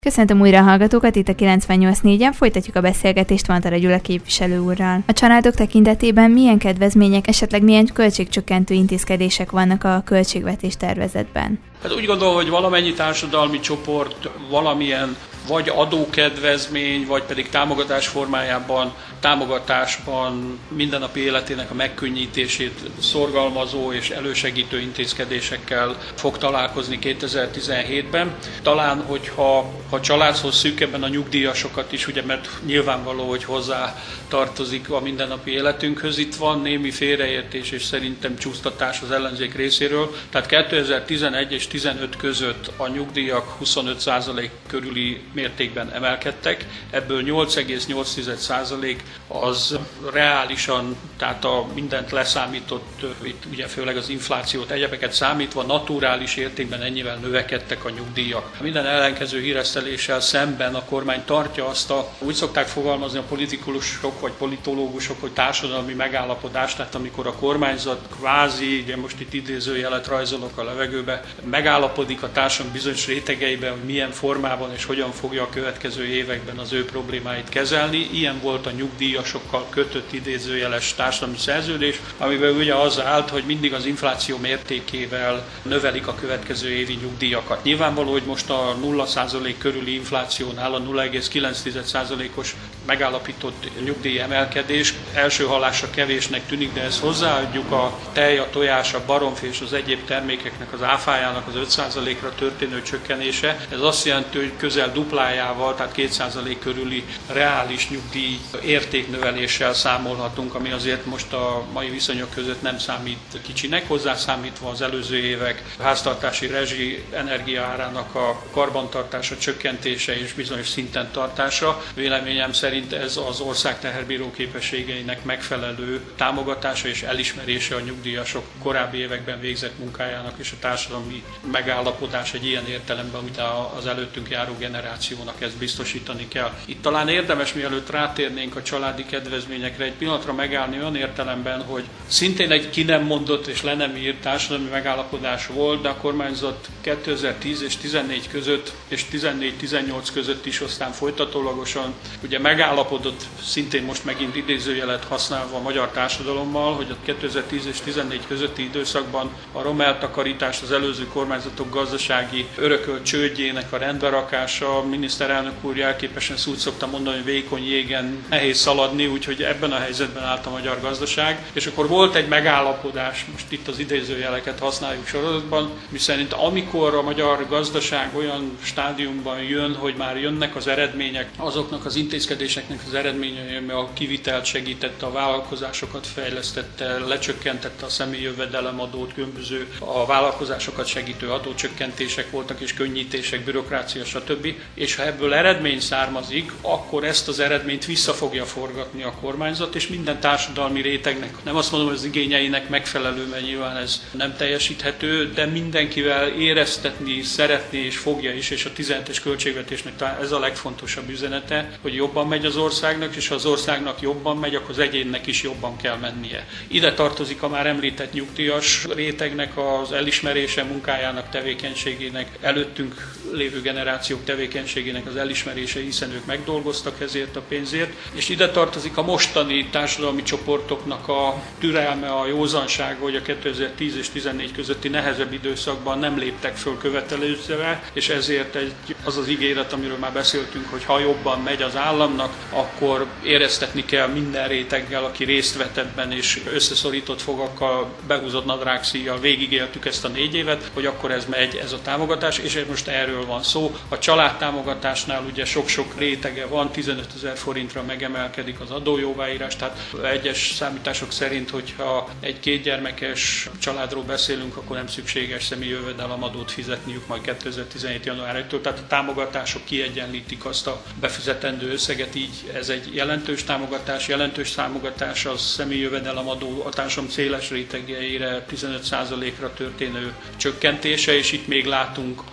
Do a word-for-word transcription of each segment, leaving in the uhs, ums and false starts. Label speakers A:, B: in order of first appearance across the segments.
A: Köszöntöm újra a hallgatókat, itt a kilencvennyolc négyen folytatjuk a beszélgetést Vantara Gyula képviselő úrral. A családok tekintetében milyen kedvezmények, esetleg milyen költségcsökkentő intézkedések vannak a költségvetés tervezetben?
B: Hát úgy gondolom, hogy valamennyi társadalmi csoport valamilyen vagy adókedvezmény, vagy pedig támogatás formájában, támogatásban mindennapi életének a megkönnyítését szorgalmazó és elősegítő intézkedésekkel fog találkozni kétezer-tizenhétben. Talán, hogyha ha családhoz szűkebben a nyugdíjasokat is, ugye, mert nyilvánvaló, hogy hozzá tartozik a mindennapi életünkhöz. Itt van némi félreértés és szerintem csúsztatás az ellenzék részéről. Tehát kétezer-tizenegy és tizenöt között a nyugdíjak huszonöt százalék körüli mértékben emelkedtek, ebből nyolc egész nyolc százalék az reálisan, tehát a mindent leszámított, itt ugye főleg az inflációt, egyebeket számítva, naturális értékben ennyivel növekedtek a nyugdíjak. Minden ellenkező híreszteléssel szemben a kormány tartja azt a, úgy szokták fogalmazni a politikusok vagy politológusok, hogy társadalmi megállapodás, tehát amikor a kormányzat kvázi, ugye most itt idézőjelet rajzolok a levegőbe, megállapodik a társadalom bizonyos rétegeiben, hogy milyen formában és hogyan fogja a következő években az ő problémáit kezelni. Ilyen volt a nyugdíjasokkal kötött idézőjeles társadalmi szerződés, amiben ugye az állt, hogy mindig az infláció mértékével növelik a következő évi nyugdíjakat. Nyilvánvaló, hogy most a nulla százalék körüli inflációnál a nulla egész kilenc százalékos megállapított nyugdíj emelkedés első hallásra kevésnek tűnik, de ezt hozzáadjuk a tej, a tojás, a baromfi és az egyéb termékeknek az áfájának az öt százalékra történő csökkenése. Ez azt jelenti, hogy közel duplájával, tehát két százalék körüli reális nyugdíj értéknöveléssel számolhatunk, ami azért most a mai viszonyok között nem számít kicsinek, hozzászámítva az előző évek háztartási rezsi energiaárának a karbantartása, csökkentése és bizonyos szinten tartása. Véleményem szerint ez az ország teherbíró képességeinek megfelelő támogatása és elismerése a nyugdíjasok korábbi években végzett munkájának és a társadalmi megállapodás egy ilyen értelemben, amit az előttünk járó generációnak ezt biztosítani kell. Itt talán érdemes, mielőtt rátérnénk a családi kedvezményekre, egy pillanatra megállni olyan értelemben, hogy szintén egy ki nem mondott és le nem írt társadalmi megállapodás volt, de a kormányzat kétezer-tíz és tizennégy között és tizennégy-tizennyolc között is aztán folytatólagosan ugye megállapodott, szintén most megint idézőjelet használva a magyar társadalommal, hogy a kétezer-tíz és tizennégy közötti időszakban a romeltakarítás, az előző kormányzatok gazdasági örökölt csődjének a rendberakása, a miniszterelnök úr jelképesen úgy szokta mondani, hogy vékony jégen nehéz szaladni, úgyhogy ebben a helyzetben állt a magyar gazdaság. És akkor volt egy megállapodás, most itt az idézőjeleket használjuk sorozatban, miszerint amikor a magyar gazdaság olyan stádiumban jön, hogy már jönnek az eredmények, azoknak az intézkedéseknek az eredményei, ami a kivitelt segítette, a vállalkozásokat fejlesztette, lecsökkentette a személyi jövedelemadót, különböző a vállalkozásokat segítő adócsökkentések voltak és könnyítések, bürokrácia, stb. És ha ebből eredmény származik, akkor ezt az eredményt vissza fogja forgatni a kormányzat, és minden társadalmi rétegnek, nem azt mondom, hogy az igényeinek megfelelő, mert nyilván ez nem teljesíthető, de mindenkivel éreztetni szeretné és fogja is, és a tizenhetes költségvetésnek talán ez a legfontosabb üzenete, hogy jobban megy az országnak, és ha az országnak jobban megy, akkor az egyénnek is jobban kell mennie. Ide tartozik a már említett nyugdíjas rétegnek az elismerése, munkájának, tevékenységének, előttünk lévő generációk tevékenységének az elismerése, hiszen ők megdolgoztak ezért a pénzért, és ide tartozik a mostani társadalmi csoportoknak a türelme, a józansága, hogy a kétezer-tíz és tizennégy közötti nehezebb időszakban nem léptek föl követelőzve, és ezért egy, az az ígéret, amiről már beszéltünk, hogy ha jobban megy az államnak, akkor éreztetni kell minden réteggel, aki részt vett ebben, és összeszorított fogakkal, behúzott nadrágszíjjal végigéltük ezt a négy évet, hogy akkor ez megy, ez a támogatás, és most erről van szó. A családtámogatásnál ugye sok-sok rétege van, tizenötezer forintra megemelkedik az adójóváírás, tehát egyes számítások szerint, hogyha egy kétgyermekes családról beszélünk, akkor nem szükséges személyi jövedelemadót fizetniük majd kétezer-tizenhét január elsejétől, tehát a támogatások kiegyenlítik azt a befizetendő összeget, így ez egy jelentős támogatás, jelentős támogatás az személyi jövedelemadó a társadalom széles rétegeire tizenöt százalékra történő csökkentése, és itt még látunk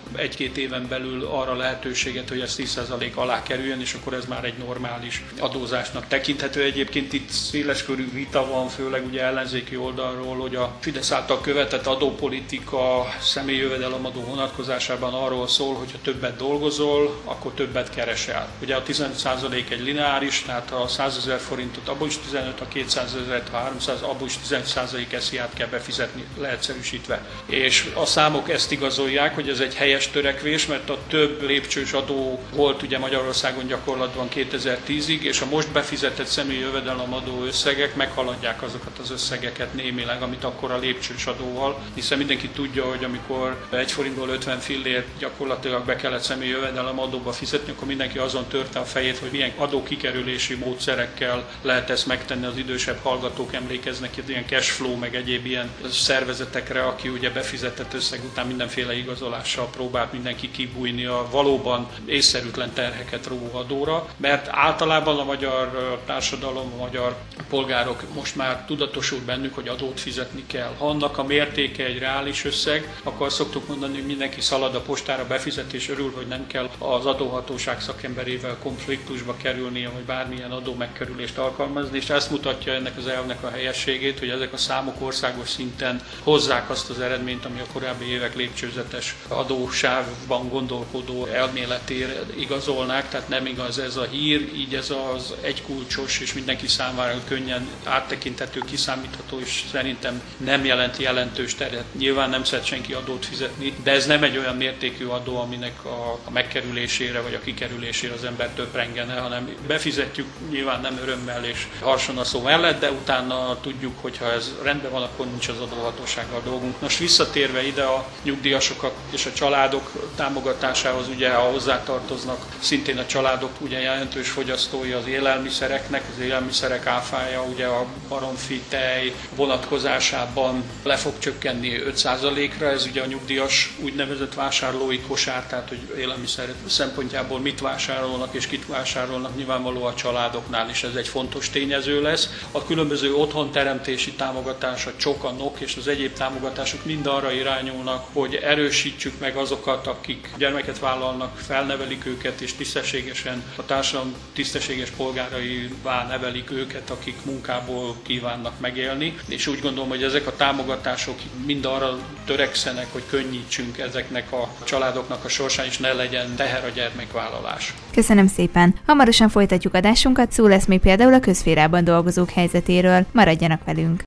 B: egy-két éven belül arra lehetőséget, hogy ez tíz százalék alá kerüljön, és akkor ez már egy normális adózásnak tekinthető. Egyébként itt széleskörű vita van, főleg ugye ellenzéki oldalról, hogy a Fidesz által követett adópolitika személyi jövedelemadó vonatkozásában arról szól, hogy ha többet dolgozol, akkor többet keresel. Ugye a tizenöt százalék egy lineáris, tehát ha százezer forintot, abból is tizenöt, a kétszázezret, ha háromszáz, abból is tizenöt százalék esziát kell befizetni, leegyszerűsítve. És a számok ezt igazolják, hogy ez egy helyes törekvés, mert a több lépcsős adó volt ugye Magyarországon gyakorlatban kétezer-tízig, és a most befizetett személyi jövedelemadó összegek meghaladják azokat az összegeket némileg, amit akkor a lépcsős adóval, hiszen mindenki tudja, hogy amikor egy forintból ötven fillért gyakorlatilag be kellett személyi jövedelemadóba fizetni, akkor mindenki azon törte a fejét, hogy milyen adókikerülési módszerekkel lehet ezt megtenni. Az idősebb hallgatók emlékeznek itt ilyen cashflow, meg egyéb ilyen szervezetekre, aki ugye befizetett összeg után mindenféle igazolással próbált mindenki kibújni a valóban észszerűtlen terheket ró adóra, mert általában a magyar társadalom, a magyar polgárok most már tudatosult bennük, hogy adót fizetni kell. Ha annak a mértéke egy reális összeg, akkor szoktuk mondani, hogy mindenki szalad a postára, befizet és örül, hogy nem kell az adóhatóság szakemberével konfliktusba kerülnie, vagy bármilyen adó megkerülést alkalmazni, és ezt mutatja ennek az elvnek a helyességét, hogy ezek a számok országos szinten hozzák azt az eredményt, ami a korábbi évek lépcsőzetes adósávban gondolkodó elméletére igazolnák, tehát nem igaz ez a hír, így ez az egykulcsos és mindenki számára könnyen áttekinthető, kiszámítható, és szerintem nem jelenti jelentős terhet. Nyilván nem szeret senki adót fizetni, de ez nem egy olyan mértékű adó, aminek a megkerülésére vagy a kikerülésére az ember töprengene, hanem befizetjük nyilván nem örömmel és harson a szó mellett, de utána tudjuk, hogy ha ez rendben van, akkor nincs az adóhatósággal dolgunk. Most visszatérve ide a nyugdíjasok és a családok támogatásához, ugye ha hozzátartoznak szintén a családok ugye jelentős fogyasztói az élelmiszereknek, az élelmiszerek áfája ugye a baromfi tej vonatkozásában le fog csökkenni öt százalékra, ez ugye a nyugdíjas úgynevezett vásárlói kosár, tehát hogy élelmiszer szempontjából mit vásárolnak és kit vásárolnak, nyilvánvaló a családoknál is ez egy fontos tényező lesz. A különböző otthonteremtési támogatás, a csok, a nok és az egyéb támogatások mind arra irányulnak, hogy erősítsük meg azokat, akik gyermeket vállalnak, felnevelik őket és tisztességesen a társadalom tisztességes polgáraivá nevelik őket, akik munkából kívánnak megélni. És úgy gondolom, hogy ezek a támogatások mind arra törekszenek, hogy könnyítsünk ezeknek a családoknak a sorsán, és ne legyen teher a gyermekvállalás.
A: Köszönöm szépen! Hamarosan folytatjuk adásunkat, szó lesz még például a közszférában dolgozók helyzetéről. Maradjanak velünk!